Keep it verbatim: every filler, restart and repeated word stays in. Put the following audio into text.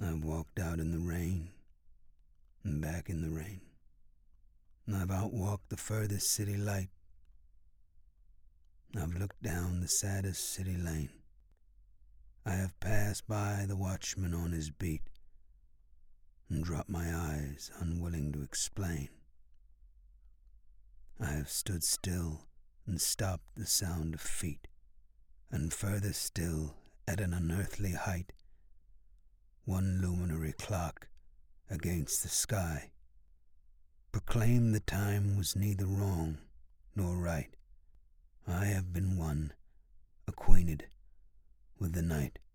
I've walked out in the rain and back in the rain. And I've outwalked the furthest city light. I've looked down the saddest city lane. I have passed by the watchman on his beat and dropped my eyes, unwilling to explain. I have stood still and stopped the sound of feet, and further still, at an unearthly height, one luminary clock against the sky proclaimed the time was neither wrong nor right. I have been one acquainted with the night.